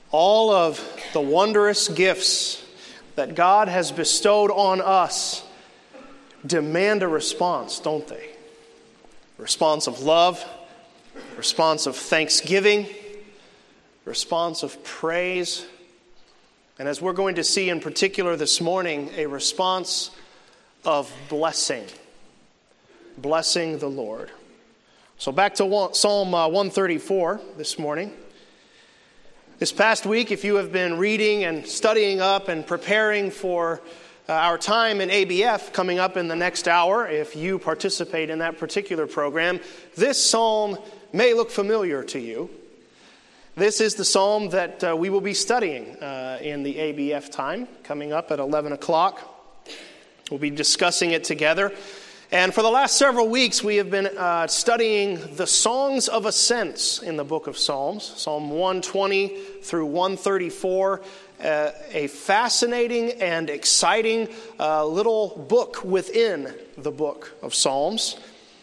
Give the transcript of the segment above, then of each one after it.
All of the wondrous gifts that God has bestowed on us demand a response, don't they? A response of love, a response of thanksgiving, a response of praise, and as we're going to see in particular this morning, a response of blessing. Blessing the Lord. So back to Psalm 134 this morning. This past week, if you have been reading and studying up and preparing for our time in ABF coming up in the next hour, if you participate in that particular program, this psalm may look familiar to you. This is the psalm that we will be studying in the ABF time coming up at 11 o'clock. We'll be discussing it together. And for the last several weeks, we have been studying the songs of ascents in the book of Psalms, Psalm 120 through 134, a fascinating and exciting little book within the book of Psalms.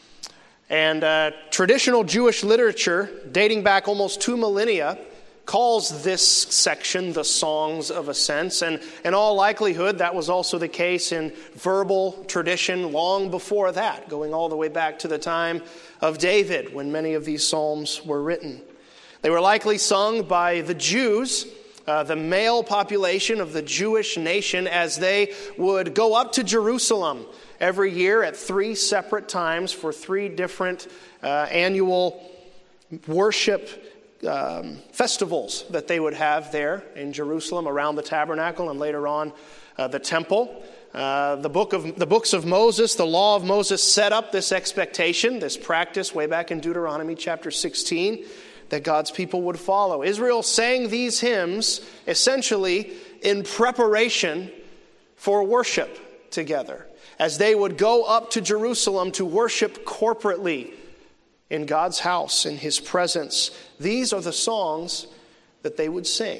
And traditional Jewish literature, dating back almost 2 millennia, calls this section the Songs of Ascents, and in all likelihood that was also the case in verbal tradition long before that, going all the way back to the time of David when many of these psalms were written. They were likely sung by the Jews, the male population of the Jewish nation, as they would go up to Jerusalem every year at 3 separate times for 3 different annual worship festivals that they would have there in Jerusalem around the tabernacle and later on the temple. The books of Moses, the law of Moses set up this expectation, this practice way back in Deuteronomy chapter 16 that God's people would follow. Israel sang these hymns essentially in preparation for worship together as they would go up to Jerusalem to worship corporately in God's house, in His presence. These are the songs that they would sing.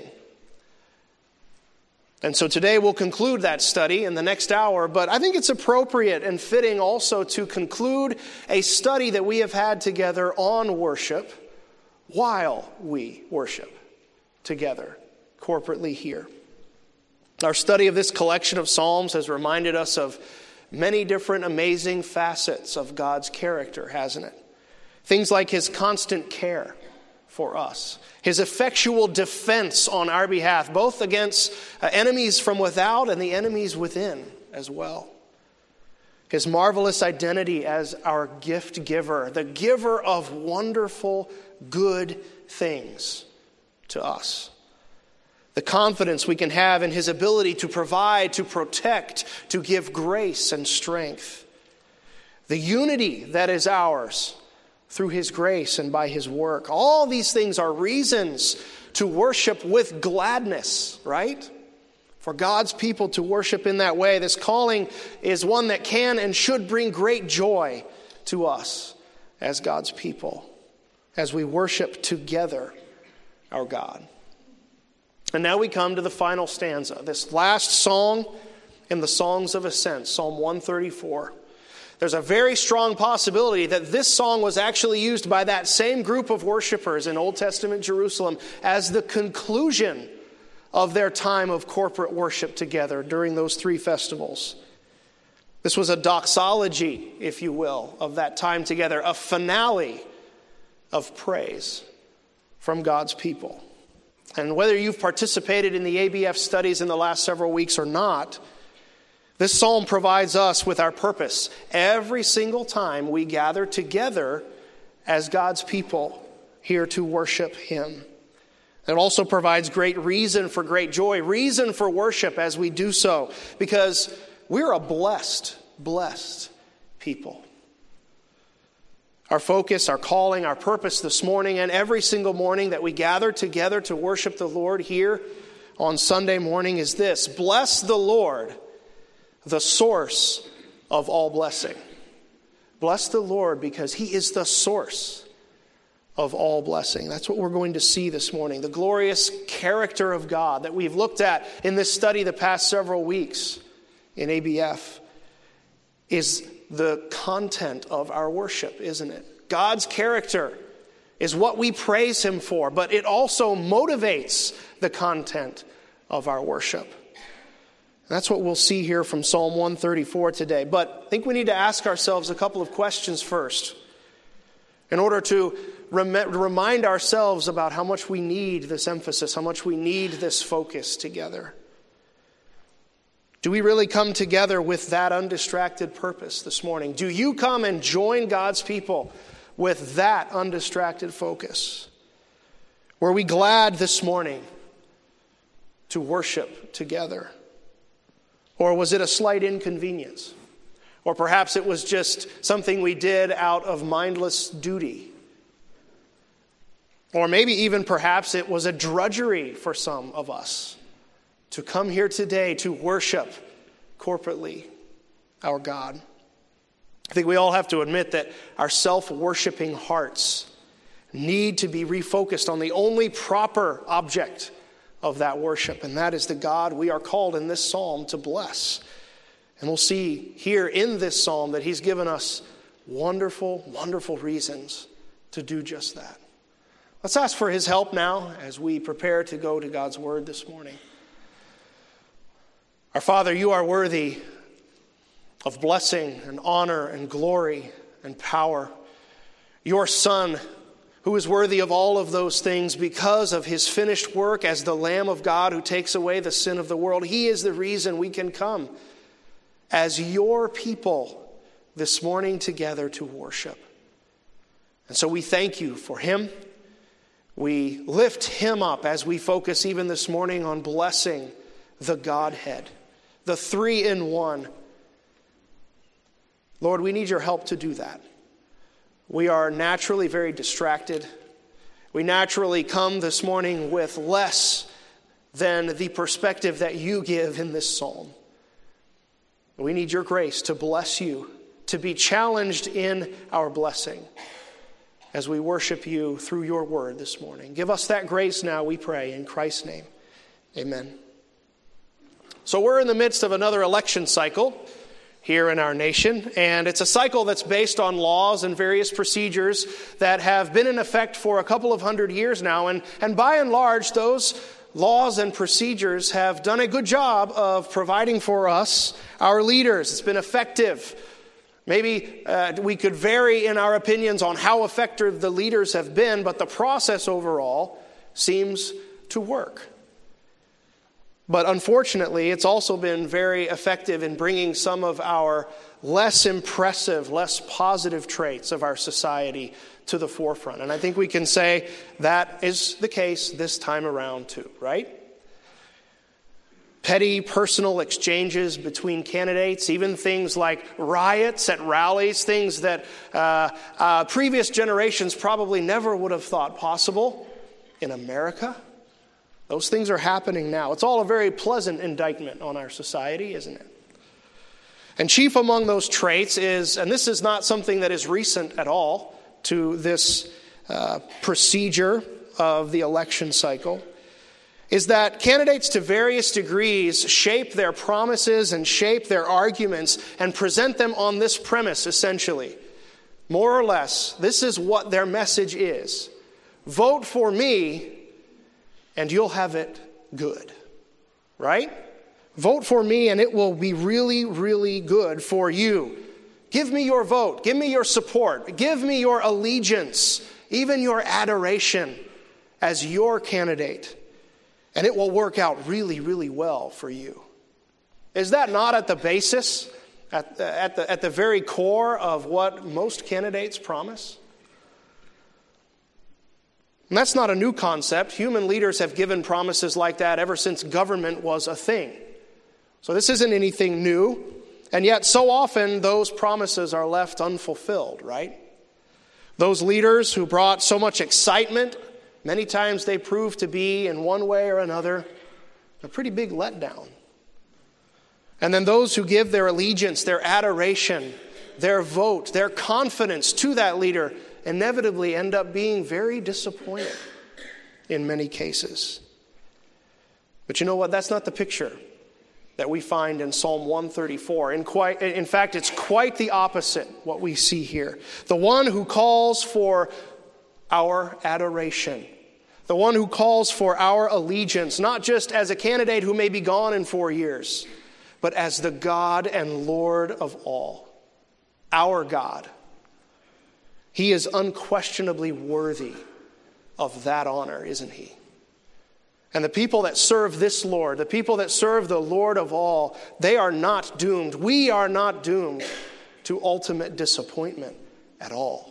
And so today we'll conclude that study in the next hour, but I think it's appropriate and fitting also to conclude a study that we have had together on worship while we worship together corporately here. Our study of this collection of psalms has reminded us of many different amazing facets of God's character, hasn't it? Things like His constant care for us, His effectual defense on our behalf, both against enemies from without and the enemies within as well. His marvelous identity as our gift giver, the giver of wonderful, good things to us. The confidence we can have in His ability to provide, to protect, to give grace and strength. The unity that is ours through His grace and by His work. All these things are reasons to worship with gladness, right? For God's people to worship in that way. This calling is one that can and should bring great joy to us as God's people, as we worship together our God. And now we come to the final stanza, this last song in the Songs of Ascent, Psalm 134. There's a very strong possibility that this song was actually used by that same group of worshipers in Old Testament Jerusalem as the conclusion of their time of corporate worship together during those 3 festivals. This was a doxology, if you will, of that time together, a finale of praise from God's people. And whether you've participated in the ABF studies in the last several weeks or not, this psalm provides us with our purpose every single time we gather together as God's people here to worship Him. It also provides great reason for great joy, reason for worship as we do so, because we're a blessed people. Our focus, our calling, our purpose this morning and every single morning that we gather together to worship the Lord here on Sunday morning is this: bless the Lord, the source of all blessing. Bless the Lord because He is the source of all blessing. That's what we're going to see this morning. The glorious character of God that we've looked at in this study the past several weeks in ABF is the content of our worship, isn't it? God's character is what we praise him for, but it also motivates the content of our worship. That's what we'll see here from Psalm 134 today. But I think we need to ask ourselves a couple of questions first in order to remind ourselves about how much we need this emphasis, how much we need this focus together. Do we really come together with that undistracted purpose this morning? Do you come and join God's people with that undistracted focus? Were we glad this morning to worship together? Or was it a slight inconvenience? Or perhaps it was just something we did out of mindless duty. Or maybe even perhaps it was a drudgery for some of us to come here today to worship corporately our God. I think we all have to admit that our self-worshiping hearts need to be refocused on the only proper object of that worship, and that is the God we are called in this psalm to bless. And we'll see here in this psalm that he's given us wonderful, wonderful reasons to do just that. Let's ask for his help now as we prepare to go to God's word this morning. Our Father, you are worthy of blessing and honor and glory and power. Your Son, who is worthy of all of those things because of his finished work as the Lamb of God who takes away the sin of the world. He is the reason we can come as your people this morning together to worship. And so we thank you for him. We lift him up as we focus even this morning on blessing the Godhead, the three-in-one. Lord, we need your help to do that. We are naturally very distracted. We naturally come this morning with less than the perspective that you give in this psalm. We need your grace to bless you, to be challenged in our blessing as we worship you through your word this morning. Give us that grace now, we pray, in Christ's name. Amen. So we're in the midst of another election cycle here in our nation, and it's a cycle that's based on laws and various procedures that have been in effect for a couple of hundred years now, and by and large, those laws and procedures have done a good job of providing for us our leaders. It's been effective. Maybe we could vary in our opinions on how effective the leaders have been, but the process overall seems to work. But unfortunately, it's also been very effective in bringing some of our less impressive, less positive traits of our society to the forefront. And I think we can say that is the case this time around too, right? Petty personal exchanges between candidates, even things like riots at rallies, things that previous generations probably never would have thought possible in America. Those things are happening now. It's all a very pleasant indictment on our society, isn't it? And chief among those traits is, and this is not something that is recent at all to this procedure of the election cycle, is that candidates to various degrees shape their promises and shape their arguments and present them on this premise, essentially. More or less, this is what their message is. Vote for me and you'll have it good, right? Vote for me and it will be really, really good for you. Give me your vote. Give me your support. Give me your allegiance, even your adoration as your candidate. And it will work out really, really well for you. Is that not at the basis, at the very core of what most candidates promise? And that's not a new concept. Human leaders have given promises like that ever since government was a thing. So this isn't anything new. And yet so often those promises are left unfulfilled, right? Those leaders who brought so much excitement, many times they prove to be, in one way or another, a pretty big letdown. And then those who give their allegiance, their adoration, their vote, their confidence to that leader inevitably end up being very disappointed in many cases. But you know what? That's not the picture that we find in Psalm 134. In fact, it's quite the opposite what we see here. The one who calls for our adoration. The one who calls for our allegiance, not just as a candidate who may be gone in 4 years, but as the God and Lord of all, our God. He is unquestionably worthy of that honor, isn't he? And the people that serve this Lord, the people that serve the Lord of all, they are not doomed. We are not doomed to ultimate disappointment at all.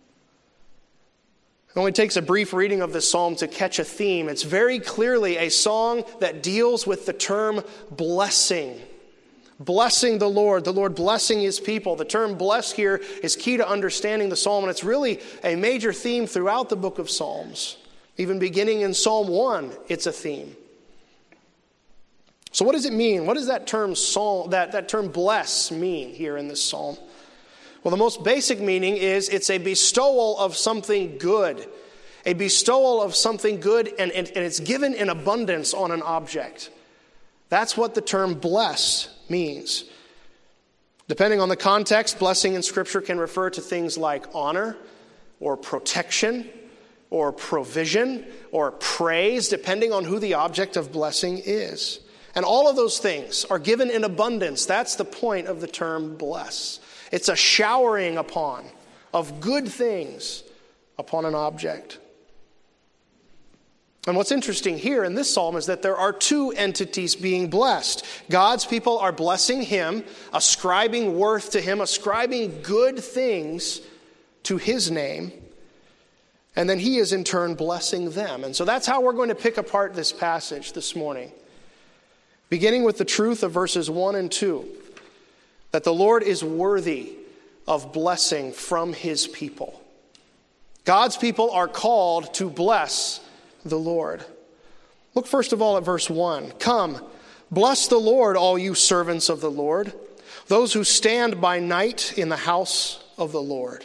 It only takes a brief reading of this psalm to catch a theme. It's very clearly a song that deals with the term blessing. Blessing the Lord blessing his people. The term bless here is key to understanding the psalm, and it's really a major theme throughout the book of Psalms. Even beginning in Psalm 1, it's a theme. So what does it mean? What does that term that term bless mean here in this psalm? Well, the most basic meaning is it's a bestowal of something good. A bestowal of something good, and it's given in abundance on an object. That's what the term bless means. Depending on the context, blessing in Scripture can refer to things like honor or protection or provision or praise, depending on who the object of blessing is. And all of those things are given in abundance. That's the point of the term bless. It's a showering upon of good things upon an object. And what's interesting here in this psalm is that there are two entities being blessed. God's people are blessing him, ascribing worth to him, ascribing good things to his name. And then he is in turn blessing them. And so that's how we're going to pick apart this passage this morning. Beginning with the truth of verses 1 and 2. That the Lord is worthy of blessing from his people. God's people are called to bless the Lord. Look first of all at verse 1. Come, bless the Lord, all you servants of the Lord, those who stand by night in the house of the Lord.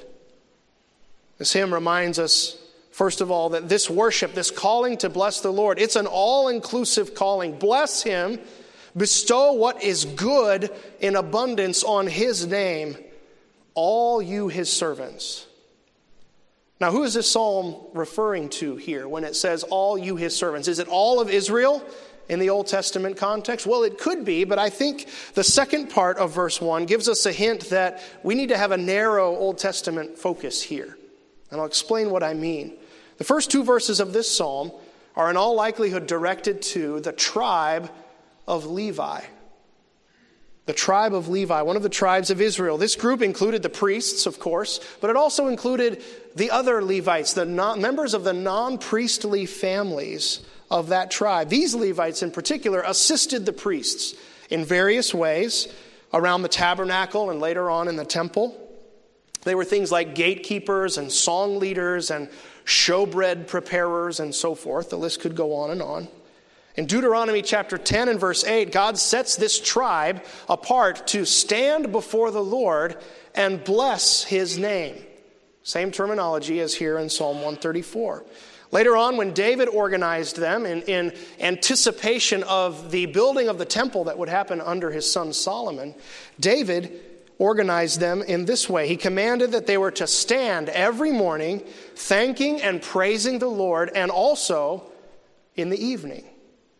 This hymn reminds us, first of all, that this worship, this calling to bless the Lord, it's an all-inclusive calling. Bless him. Bestow what is good in abundance on his name, all you his servants. Now, who is this psalm referring to here when it says all you his servants? Is it all of Israel in the Old Testament context? Well, it could be, but I think the second part of verse 1 gives us a hint that we need to have a narrow Old Testament focus here. And I'll explain what I mean. The first two verses of this psalm are in all likelihood directed to the tribe of Levi. The tribe of Levi, one of the tribes of Israel. This group included the priests, of course, but it also included the other Levites, the members of the non-priestly families of that tribe. These Levites in particular assisted the priests in various ways around the tabernacle and later on in the temple. They were things like gatekeepers and song leaders and showbread preparers and so forth. The list could go on and on. In Deuteronomy chapter 10 and verse 8, God sets this tribe apart to stand before the Lord and bless his name. Same terminology as here in Psalm 134. Later on, when David organized them in anticipation of the building of the temple that would happen under his son Solomon, David organized them in this way. He commanded that they were to stand every morning thanking and praising the Lord, and also in the evening.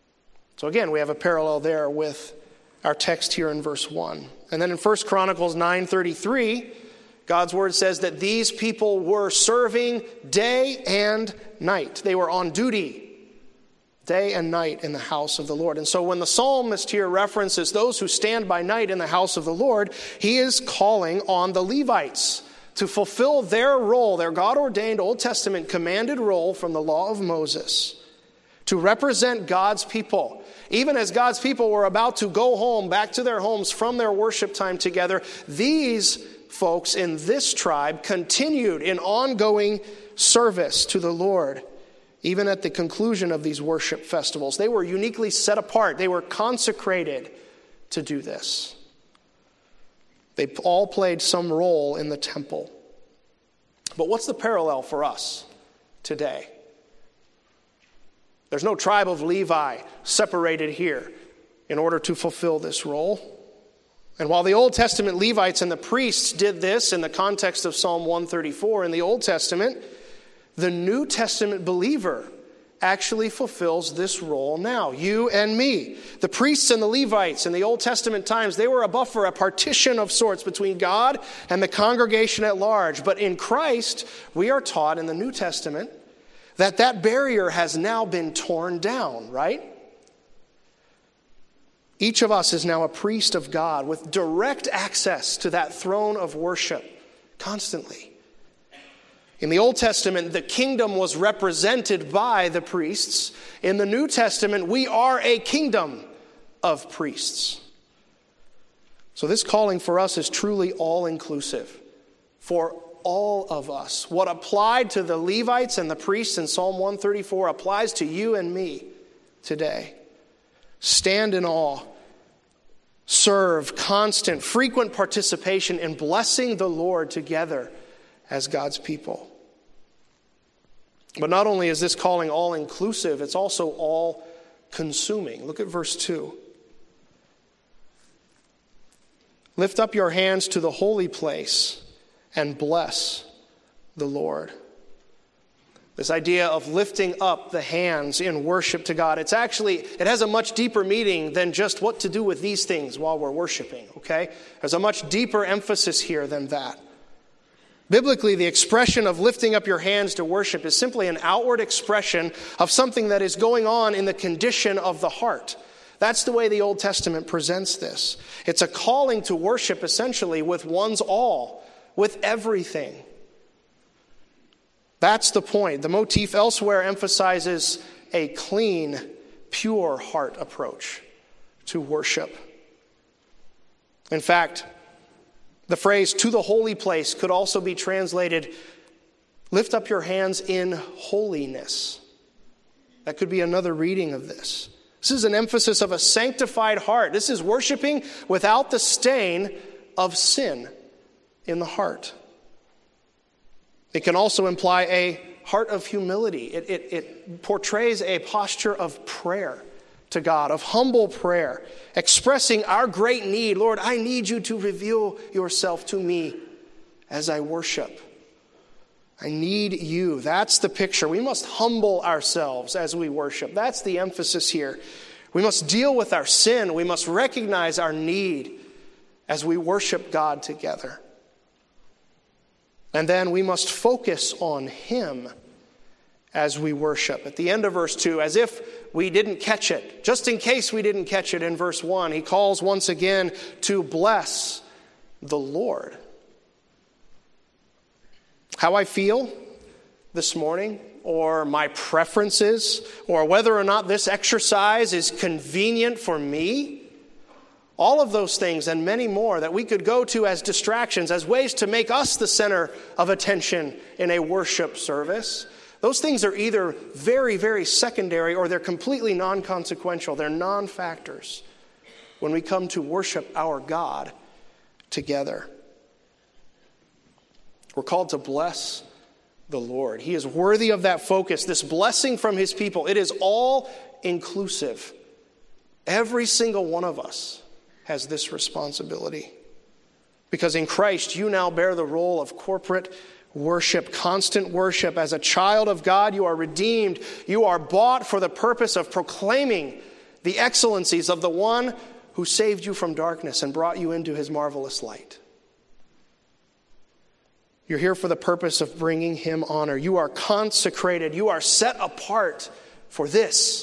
So again, we have a parallel there with our text here in verse 1. And then in 1 Chronicles 9:33, God's word says that these people were serving day and night. They were on duty day and night in the house of the Lord. And so when the psalmist here references those who stand by night in the house of the Lord, he is calling on the Levites to fulfill their role, their God-ordained Old Testament commanded role from the law of Moses, to represent God's people. Even as God's people were about to go home, back to their homes from their worship time together, these folks in this tribe continued in ongoing service to the Lord, even at the conclusion of these worship festivals. They were uniquely set apart. They were consecrated to do this. They all played some role in the temple. But what's the parallel for us today? There's no tribe of Levi separated here in order to fulfill this role. And while the Old Testament Levites and the priests did this in the context of Psalm 134 in the Old Testament, The New Testament believer actually fulfills this role now. You and me. The priests and the Levites in the Old Testament times, they were a buffer, a partition of sorts between God and the congregation at large. But in Christ, we are taught in the New Testament that barrier has now been torn down, right? Each of us is now a priest of God with direct access to that throne of worship constantly. In the Old Testament, the kingdom was represented by the priests. In the New Testament, we are a kingdom of priests. So this calling for us is truly all-inclusive for all of us. What applied to the Levites and the priests in Psalm 134 applies to you and me today. Stand in awe. Serve, constant, frequent participation in blessing the Lord together as God's people. But not only is this calling all-inclusive, it's also all-consuming. Look at verse 2. Lift up your hands to the holy place and bless the Lord. This idea of lifting up the hands in worship to God, it has a much deeper meaning than just what to do with these things while we're worshiping, okay? There's a much deeper emphasis here than that. Biblically, the expression of lifting up your hands to worship is simply an outward expression of something that is going on in the condition of the heart. That's the way the Old Testament presents this. It's a calling to worship essentially with one's all, with everything. That's the point. The motif elsewhere emphasizes a clean, pure heart approach to worship. In fact, the phrase "to the holy place" could also be translated, "lift up your hands in holiness." That could be another reading of this. This is an emphasis of a sanctified heart. This is worshiping without the stain of sin in the heart. It can also imply a heart of humility. It portrays a posture of prayer to God, of humble prayer, expressing our great need. Lord, I need you to reveal yourself to me as I worship. I need you. That's the picture. We must humble ourselves as we worship. That's the emphasis here. We must deal with our sin. We must recognize our need as we worship God together. And then we must focus on Him as we worship. At the end of verse 2, as if we didn't catch it, just in case we didn't catch it in verse 1, he calls once again to bless the Lord. How I feel this morning, or my preferences, or whether or not this exercise is convenient for me, all of those things and many more that we could go to as distractions, as ways to make us the center of attention in a worship service, those things are either very, very secondary or they're completely non-consequential. They're non-factors when we come to worship our God together. We're called to bless the Lord. He is worthy of that focus, this blessing from His people. It is all inclusive. Every single one of us has this responsibility. Because in Christ, you now bear the role of corporate worship, constant worship. As a child of God, you are redeemed. You are bought for the purpose of proclaiming the excellencies of the one who saved you from darkness and brought you into His marvelous light. You're here for the purpose of bringing Him honor. You are consecrated. You are set apart for this.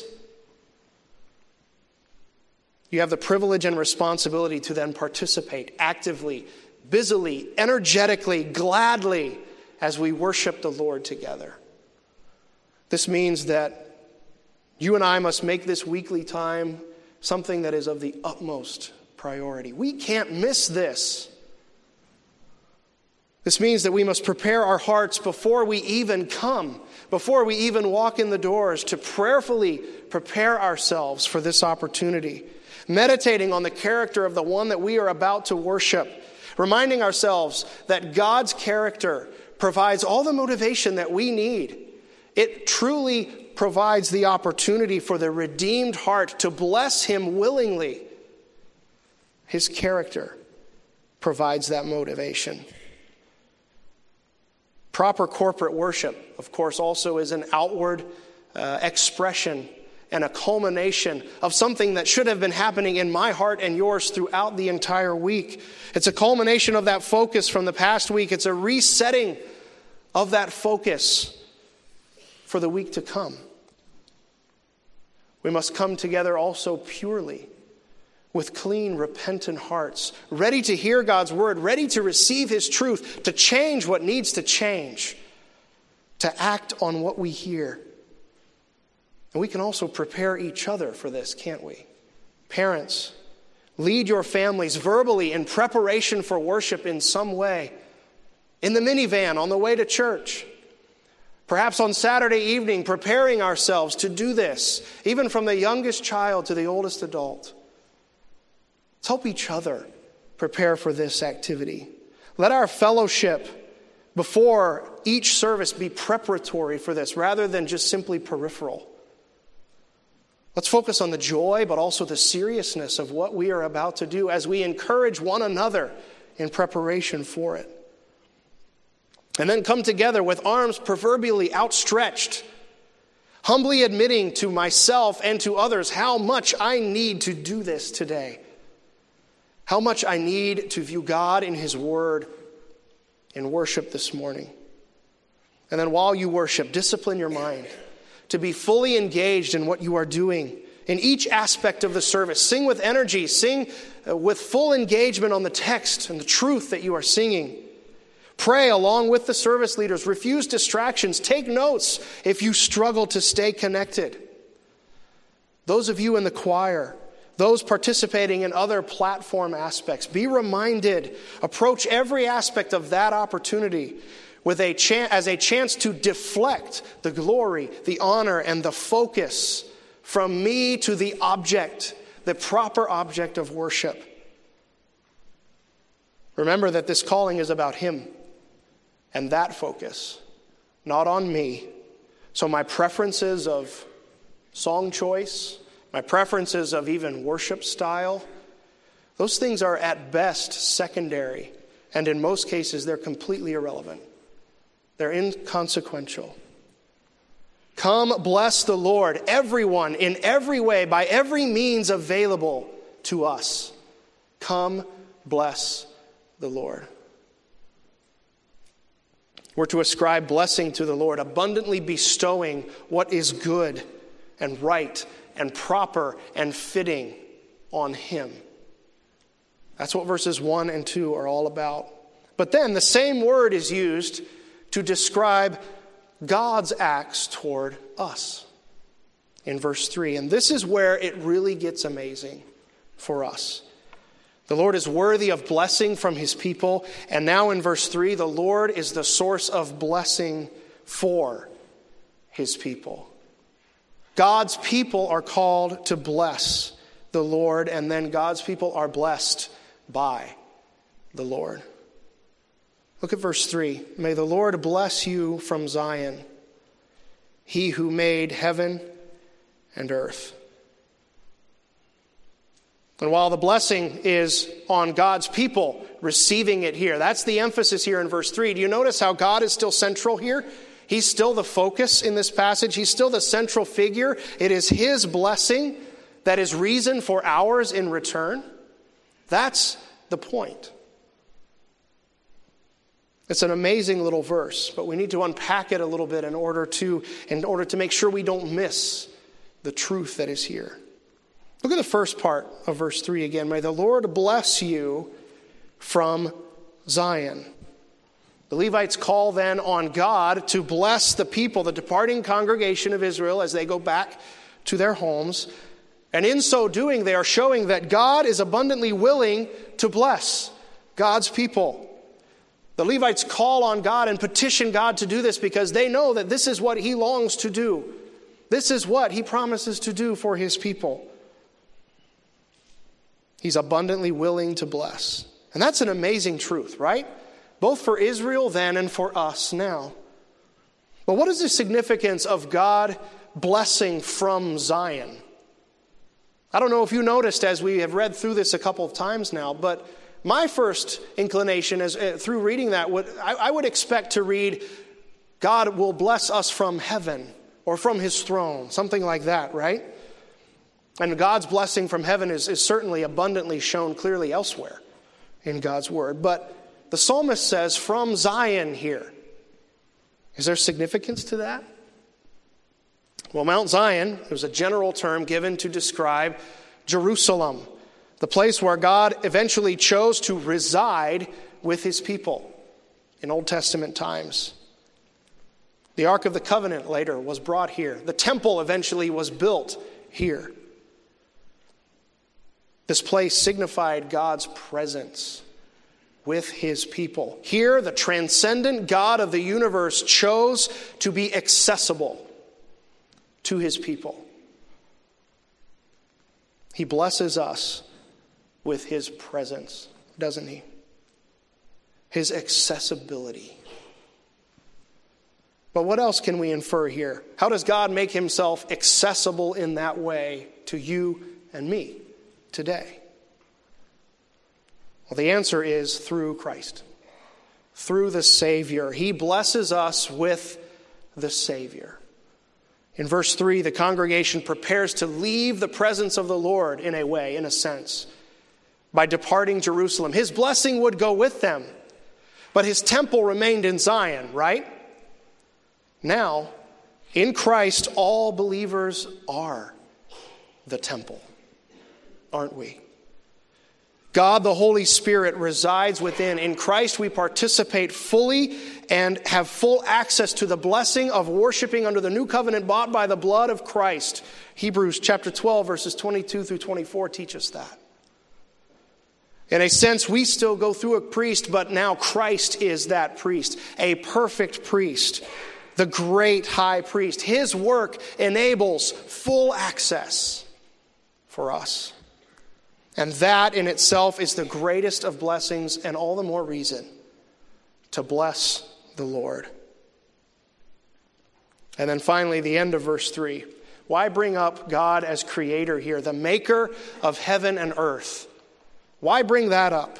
You have the privilege and responsibility to then participate actively, busily, energetically, gladly as we worship the Lord together. This means that you and I must make this weekly time something that is of the utmost priority. We can't miss this. This means that we must prepare our hearts before we even come, before we even walk in the doors, to prayerfully prepare ourselves for this opportunity, meditating on the character of the one that we are about to worship, reminding ourselves that God's character provides all the motivation that we need. It truly provides the opportunity for the redeemed heart to bless Him willingly. His character provides that motivation. Proper corporate worship, of course, also is an outward expression and a culmination of something that should have been happening in my heart and yours throughout the entire week. It's a culmination of that focus from the past week. It's a resetting of that focus for the week to come. We must come together also purely, with clean, repentant hearts, ready to hear God's word, ready to receive his truth, to change what needs to change, to act on what we hear. And we can also prepare each other for this, can't we? Parents, lead your families verbally in preparation for worship in some way. In the minivan on the way to church. Perhaps on Saturday evening, preparing ourselves to do this, even from the youngest child to the oldest adult. Let's help each other prepare for this activity. Let our fellowship before each service be preparatory for this, rather than just simply peripheral. Let's focus on the joy, but also the seriousness of what we are about to do as we encourage one another in preparation for it. And then come together with arms proverbially outstretched, humbly admitting to myself and to others how much I need to do this today. How much I need to view God in his word in worship this morning. And then while you worship, discipline your mind to be fully engaged in what you are doing in each aspect of the service. Sing with energy, sing with full engagement on the text and the truth that you are singing. Pray along with the service leaders. Refuse distractions. Take notes if you struggle to stay connected. Those of you in the choir, those participating in other platform aspects, be reminded, approach every aspect of that opportunity with as a chance to deflect the glory, the honor, and the focus from me to the object, the proper object of worship. Remember that this calling is about him and that focus, not on me. So my preferences of song choice, my preferences of even worship style, those things are at best secondary, and in most cases they're completely irrelevant. They're inconsequential. Come, bless the Lord, everyone, in every way, by every means available to us. Come, bless the Lord. We're to ascribe blessing to the Lord, abundantly bestowing what is good and right and proper and fitting on him. That's what verses 1 and 2 are all about. But then the same word is used to describe God's acts toward us in verse 3. And this is where it really gets amazing for us. The Lord is worthy of blessing from his people. And now in verse 3, the Lord is the source of blessing for his people. God's people are called to bless the Lord, and then God's people are blessed by the Lord. Look at verse 3. May the Lord bless you from Zion, he who made heaven and earth. And while the blessing is on God's people receiving it here, that's the emphasis here in verse 3. Do you notice how God is still central here? He's still the focus in this passage. He's still the central figure. It is his blessing that is reason for ours in return. That's the point. It's an amazing little verse, but we need to unpack it a little bit in order to make sure we don't miss the truth that is here. Look at the first part of verse 3 again. May the Lord bless you from Zion. The Levites call then on God to bless the people, the departing congregation of Israel, as they go back to their homes. And in so doing, they are showing that God is abundantly willing to bless God's people. The Levites call on God and petition God to do this because they know that this is what he longs to do. This is what he promises to do for his people. He's abundantly willing to bless. And that's an amazing truth, right? Both for Israel then and for us now. But what is the significance of God blessing from Zion? I don't know if you noticed as we have read through this a couple of times now, but my first inclination is through reading that, I would expect to read God will bless us from heaven or from his throne, something like that, right? And God's blessing from heaven is certainly abundantly shown clearly elsewhere in God's word. But the psalmist says, from Zion here. Is there significance to that? Well, Mount Zion, it was a general term given to describe Jerusalem, the place where God eventually chose to reside with his people in Old Testament times. The Ark of the Covenant later was brought here. The temple eventually was built here. This place signified God's presence with his people. Here, the transcendent God of the universe chose to be accessible to his people. He blesses us with his presence, doesn't he? His accessibility. But what else can we infer here? How does God make himself accessible in that way to you and me today? Well, the answer is through Christ, through the Savior. He blesses us with the Savior. In verse 3, the congregation prepares to leave the presence of the Lord in a way, in a sense, by departing Jerusalem. His blessing would go with them, but his temple remained in Zion, right? Now, in Christ, all believers are the temple, aren't we? God, the Holy Spirit, resides within. In Christ, we participate fully and have full access to the blessing of worshiping under the new covenant bought by the blood of Christ. Hebrews chapter 12, verses 22 through 24 teach us that. In a sense, we still go through a priest, but now Christ is that priest, a perfect priest, the great high priest. His work enables full access for us. And that in itself is the greatest of blessings and all the more reason to bless the Lord. And then finally, the end of verse 3. Why bring up God as creator here, the maker of heaven and earth? Why bring that up?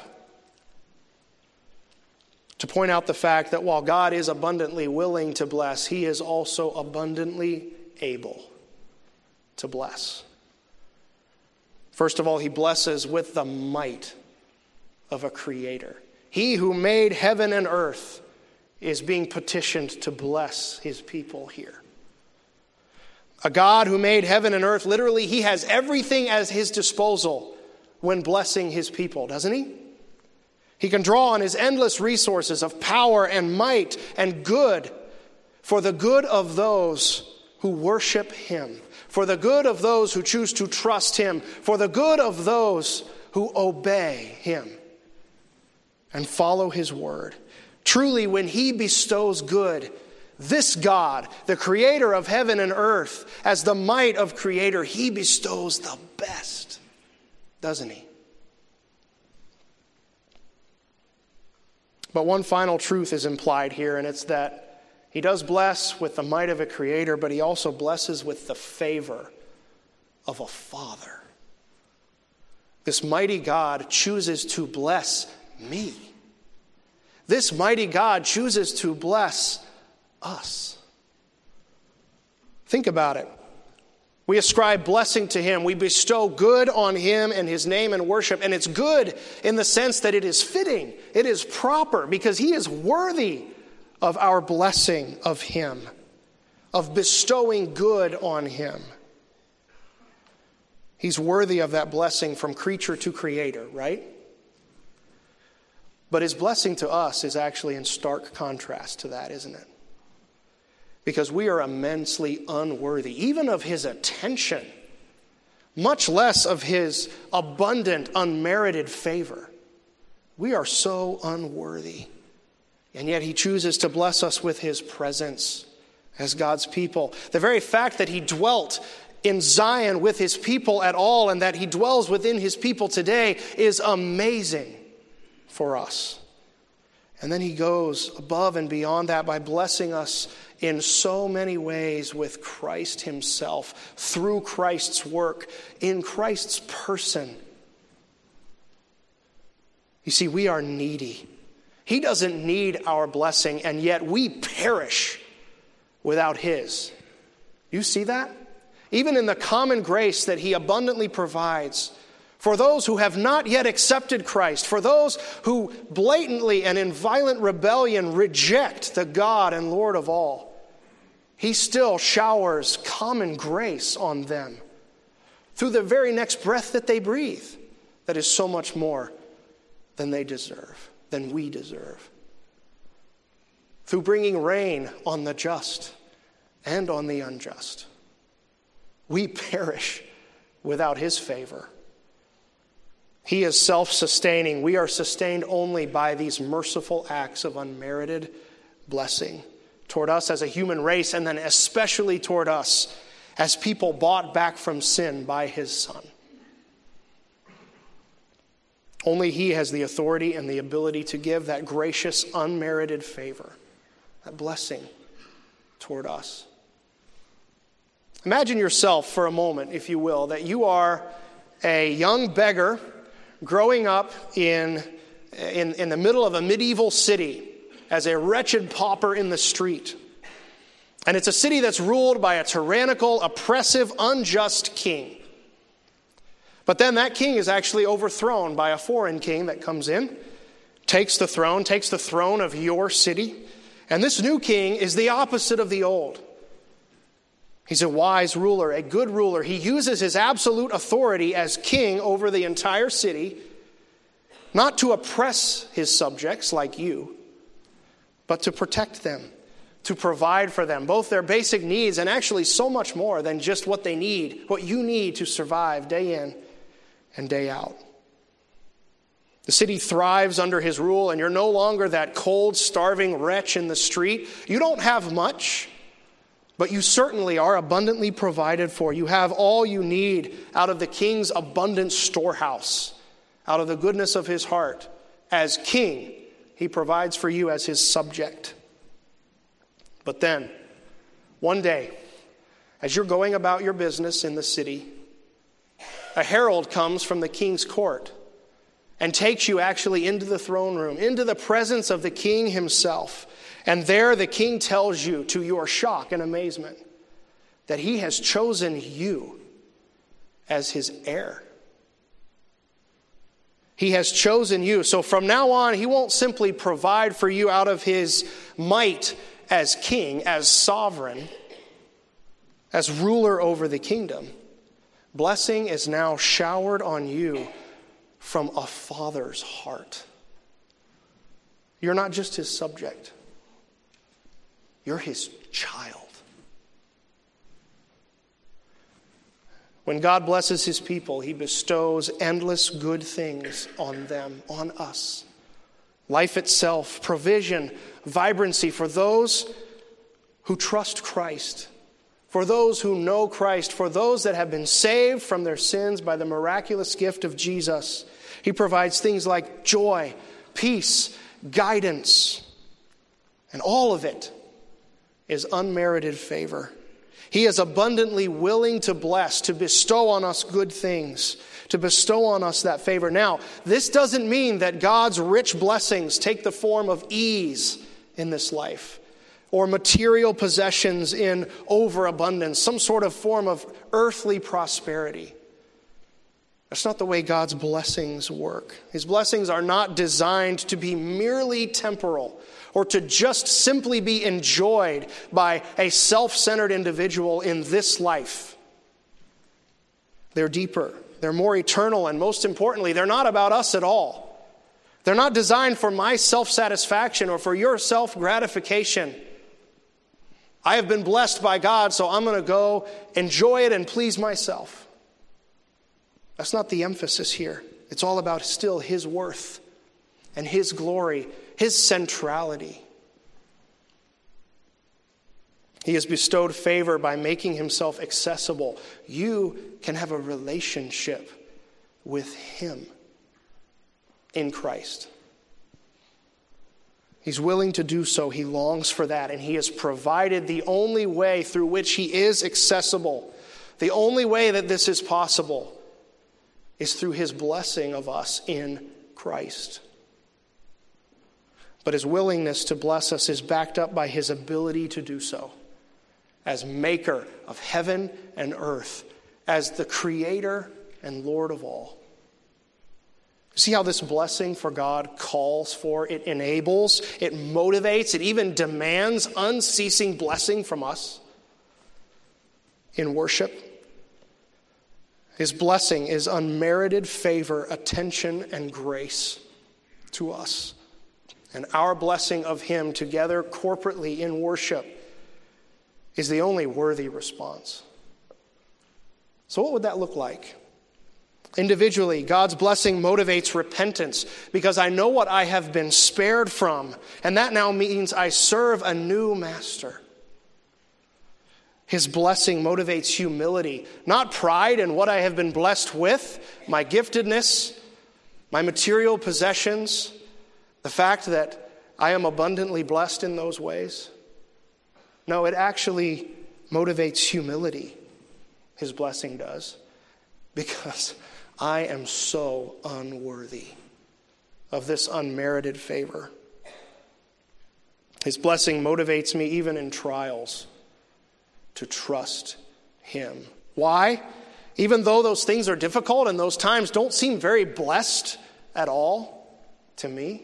To point out the fact that while God is abundantly willing to bless, he is also abundantly able to bless. First of all, he blesses with the might of a creator. He who made heaven and earth is being petitioned to bless his people here. A God who made heaven and earth, literally, he has everything at his disposal when blessing his people, doesn't he? He can draw on his endless resources of power and might and good for the good of those who worship him, for the good of those who choose to trust him, for the good of those who obey him and follow his word. Truly, when he bestows good, this God, the creator of heaven and earth, as the might of creator, he bestows the best, doesn't he? But one final truth is implied here, and it's that he does bless with the might of a creator, but he also blesses with the favor of a father. This mighty God chooses to bless me. This mighty God chooses to bless us. Think about it. We ascribe blessing to him. We bestow good on him and his name and worship. And it's good in the sense that it is fitting. It is proper because he is worthy of our blessing of him, of bestowing good on him. He's worthy of that blessing from creature to creator, right? But his blessing to us is actually in stark contrast to that, isn't it? Because we are immensely unworthy, even of his attention, much less of his abundant, unmerited favor. We are so unworthy. And yet he chooses to bless us with his presence as God's people. The very fact that he dwelt in Zion with his people at all and that he dwells within his people today is amazing for us. And then he goes above and beyond that by blessing us in so many ways with Christ himself, through Christ's work, in Christ's person. You see, we are needy. He doesn't need our blessing, and yet we perish without his. You see that? Even in the common grace that he abundantly provides for those who have not yet accepted Christ, for those who blatantly and in violent rebellion reject the God and Lord of all, he still showers common grace on them through the very next breath that they breathe. That is so much more than they deserve, than we deserve. Through bringing rain on the just and on the unjust. We perish without his favor. He is self-sustaining. We are sustained only by these merciful acts of unmerited blessing toward us as a human race, and then especially toward us as people bought back from sin by his Son. Only he has the authority and the ability to give that gracious, unmerited favor, that blessing toward us. Imagine yourself for a moment, if you will, that you are a young beggar growing up in the middle of a medieval city as a wretched pauper in the street. And it's a city that's ruled by a tyrannical, oppressive, unjust king. But then that king is actually overthrown by a foreign king that comes in, takes the throne of your city. And this new king is the opposite of the old. He's a wise ruler, a good ruler. He uses his absolute authority as king over the entire city, not to oppress his subjects like you, but to protect them, to provide for them, both their basic needs and actually so much more than just what they need, what you need to survive day in and day out. The city thrives under his rule, and you're no longer that cold, starving wretch in the street. You don't have much, but you certainly are abundantly provided for. You have all you need out of the king's abundant storehouse, out of the goodness of his heart. As king, he provides for you as his subject. But then, one day, as you're going about your business in the city, a herald comes from the king's court and takes you actually into the throne room, into the presence of the king himself. And there the king tells you, to your shock and amazement, that he has chosen you as his heir. He has chosen you. So from now on, he won't simply provide for you out of his might as king, as sovereign, as ruler over the kingdom. Blessing is now showered on you from a father's heart. You're not just his subject. You're his child. When God blesses his people, he bestows endless good things on them, on us. Life itself, provision, vibrancy for those who trust Christ, for those who know Christ, for those that have been saved from their sins by the miraculous gift of Jesus. He provides things like joy, peace, guidance, and all of it is unmerited favor. He is abundantly willing to bless, to bestow on us good things, to bestow on us that favor. Now, this doesn't mean that God's rich blessings take the form of ease in this life, or material possessions in overabundance, some sort of form of earthly prosperity. That's not the way God's blessings work. His blessings are not designed to be merely temporal or to just simply be enjoyed by a self-centered individual in this life. They're deeper. They're more eternal, and most importantly, they're not about us at all. They're not designed for my self-satisfaction or for your self-gratification. I have been blessed by God, so I'm going to go enjoy it and please myself. That's not the emphasis here. It's all about still his worth and his glory, his centrality. He has bestowed favor by making himself accessible. You can have a relationship with him in Christ. He's willing to do so. He longs for that, and he has provided the only way through which he is accessible. The only way that this is possible is through his blessing of us in Christ. But his willingness to bless us is backed up by his ability to do so. as maker of heaven and earth, as the creator and Lord of all. See how this blessing for God calls for, it enables, it motivates, it even demands unceasing blessing from us in worship. His blessing is unmerited favor, attention, and grace to us. And our blessing of him together corporately in worship is the only worthy response. So what would that look like? Individually, God's blessing motivates repentance because I know what I have been spared from, and that now means I serve a new master. His blessing motivates humility, not pride in what I have been blessed with, my giftedness, my material possessions, the fact that I am abundantly blessed in those ways. No, it actually motivates humility, his blessing does, because I am so unworthy of this unmerited favor. His blessing motivates me even in trials to trust him. Why? Even though those things are difficult and those times don't seem very blessed at all to me,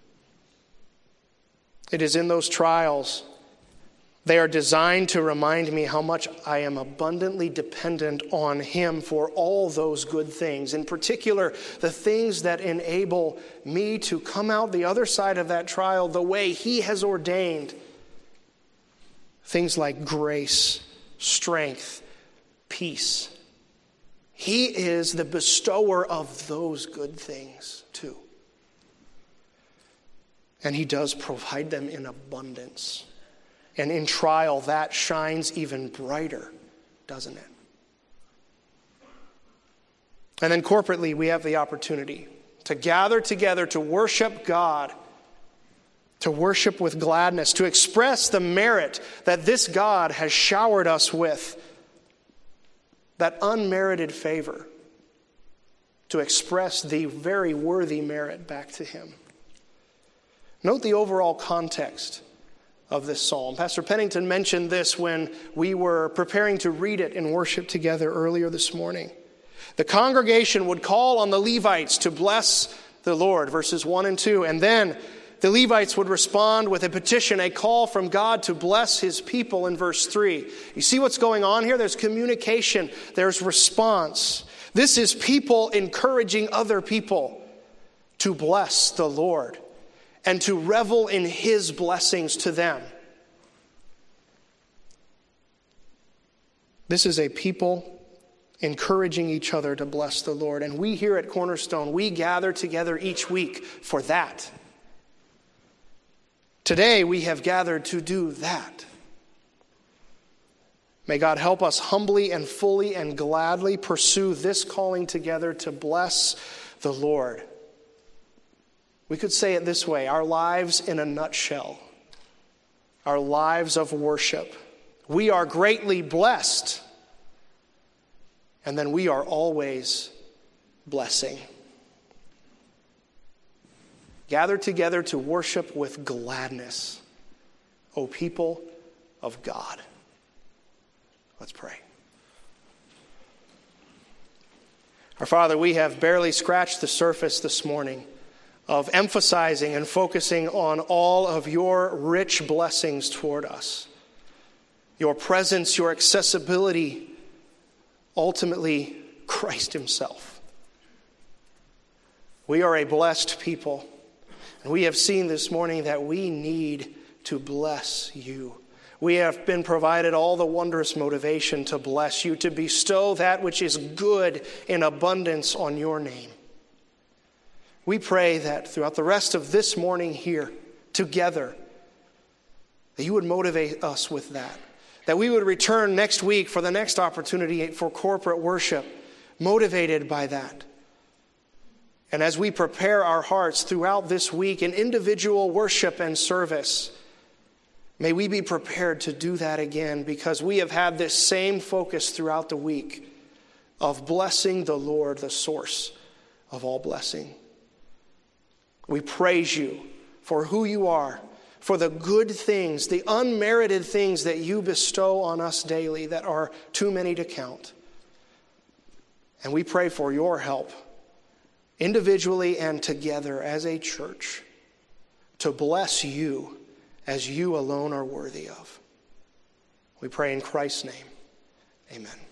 it is in those trials they are designed to remind me how much I am abundantly dependent on him for all those good things. In particular, the things that enable me to come out the other side of that trial the way he has ordained. Things like grace, strength, peace. He is the bestower of those good things too. And he does provide them in abundance. And in trial, that shines even brighter, doesn't it? And then corporately, we have the opportunity to gather together to worship God, to worship with gladness, to express the merit that this God has showered us with, that unmerited favor, to express the very worthy merit back to him. Note the overall context of this psalm. Pastor Pennington mentioned this when we were preparing to read it in worship together earlier this morning. The congregation would call on the Levites to bless the Lord, verses 1 and 2, and then the Levites would respond with a petition, a call from God to bless his people in verse 3. You see what's going on here? There's communication, there's response. This is people encouraging other people to bless the Lord and to revel in his blessings to them. This is a people encouraging each other to bless the Lord. And we here at Cornerstone, we gather together each week for that. Today we have gathered to do that. May God help us humbly and fully and gladly pursue this calling together to bless the Lord. We could say it this way, our lives in a nutshell, our lives of worship. We are greatly blessed, and then we are always blessing. Gather together to worship with gladness, O people of God. Let's pray. Our Father, we have barely scratched the surface this morning of emphasizing and focusing on all of your rich blessings toward us. Your presence, your accessibility, ultimately Christ himself. We are a blessed people, and we have seen this morning that we need to bless you. We have been provided all the wondrous motivation to bless you, to bestow that which is good in abundance on your name. We pray that throughout the rest of this morning here, together, that you would motivate us with that. That we would return next week for the next opportunity for corporate worship, motivated by that. And as we prepare our hearts throughout this week in individual worship and service, may we be prepared to do that again, because we have had this same focus throughout the week of blessing the Lord, the source of all blessing. We praise you for who you are. for the good things, the unmerited things that you bestow on us daily that are too many to count. And we pray for your help, individually and together as a church, to bless you as you alone are worthy of. We pray in Christ's name. Amen.